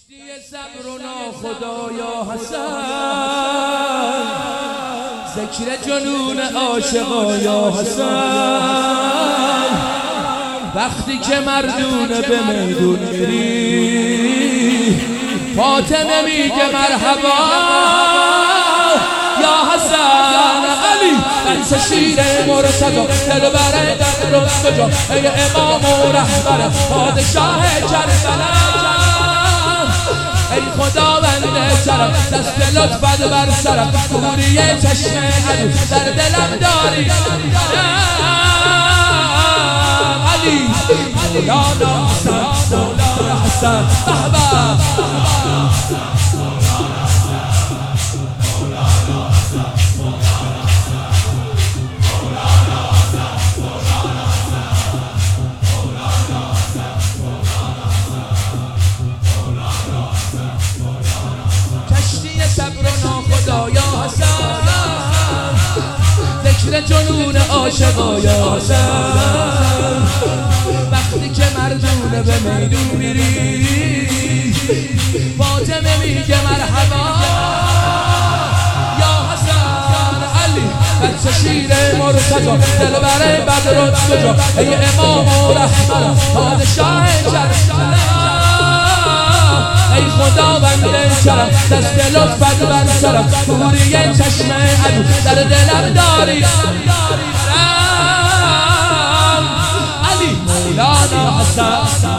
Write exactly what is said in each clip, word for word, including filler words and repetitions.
کشتی صبر و ناخدایا حسن، ذکر جنون عاشقا یا حسن. وقتی که مردونه به میدون میری، فاطمه میگه مرحبا یا حسن. علی بنس شیر مرتضی دل بره در رست جا، ای امام و رهبر پادشاه کربلا. ای خداوند کرم دست لطفت بر سرم، کوری چشم عدو در دلم داری. علی مولانا حسن مولانا حسن بهبه. ذکر جنون عاشقا یا حسن. وقتی که مردونه به میدون میری، فاطمه میگه مرحبا یا حسن. علی بچه شیر مرتضی دل بره بدر کجا، ای امام و رهبر پادشاه کربلا. ای خداوند کرم دست لطفت بر سرم، کوری چشم عدو در دلم داری. علی مولانا حسن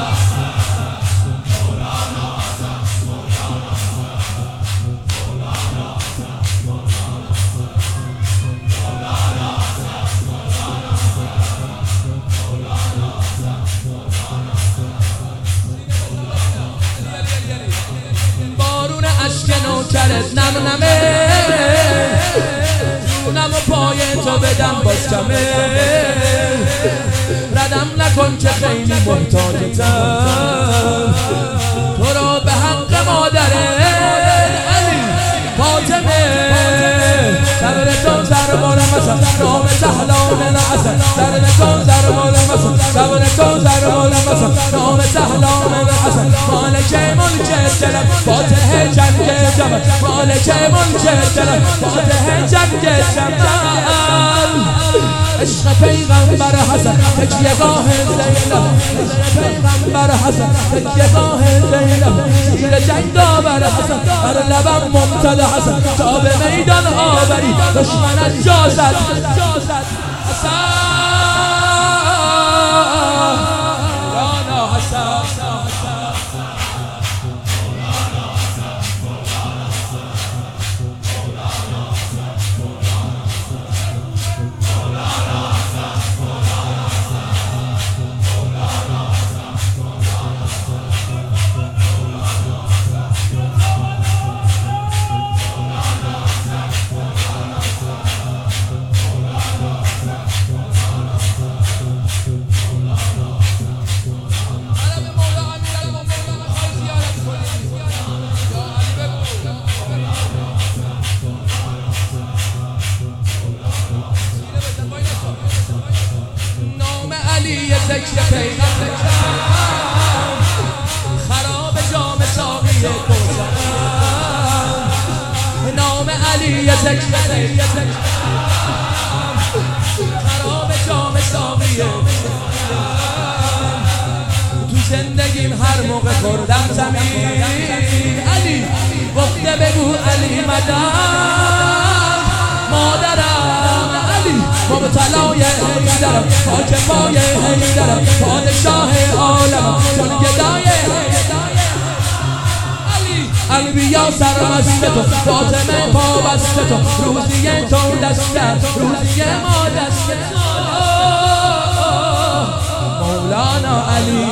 نوکرت نم نمه، جونم و پای تو بدم باز کمه. ردم نکن که خیلی محتاجتم، تو رو به حق مادره. علی فاطمه سر تو سر مالم اصلا، نام سهلان اصلا سر تو سر مالم اصلا، سر تو سر مالم اصلا، نام سهلان اصلا. مالک ملک دلم فاتح جنگ جمل، مالک ملک دلم فاتح جنگ جمل. عشق پیغمبر حسن تکیهگاه زینب، عشق پیغمبر حسن تکیهگاه زینب. شیر جنگ آور حسن بر لبم ممتد حسن، تا به میدان آوری دشمنت جا زد حسن. مولانا حسن ذکر پیغمبر خراب جام ساقی کوثر. نام علی ذکر پیغمبر خراب جام ساقی کوثر. تو زندگیم هر موقع خوردم زمین، علی گفته بگو علی مدام مادرم. علی مبتلای حیدرم، خاک پای حیدرم، پادشاه عالمم، چون گدای علی. انبیا سرمست تو، فاطمه پابست تو، روزی تو دسته، روزی ما دسته. مولانا علی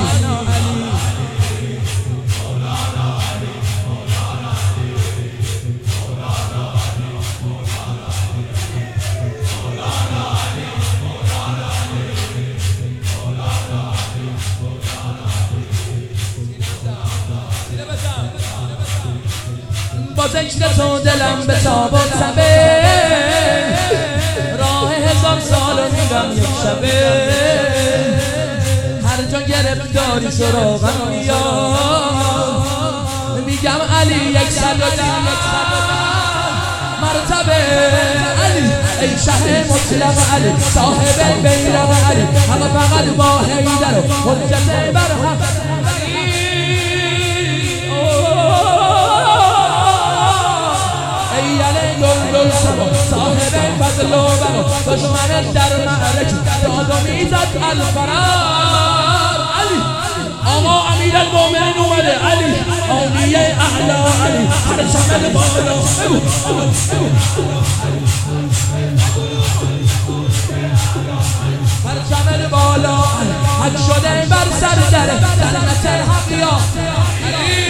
با ذکر تو دلم به تاب و تبه، راه هزار سال و میرم یک شبه. هر جا گرفتاری سراغم بیا، میگم علی یک صد و ده مرتبه علی ای شه مطلق علی صاحب بیرق علی همه فقط با حیدر و حجت برهم ای علی گل گل سما صاحب فضل و بقا دشمن در معرکه داد و میزد الفرار علی آقا امیر المومنین اومده علی آقای اعلا علی پرچم بالا پرچم بالا حق شده بر سر در جنت حقیا علی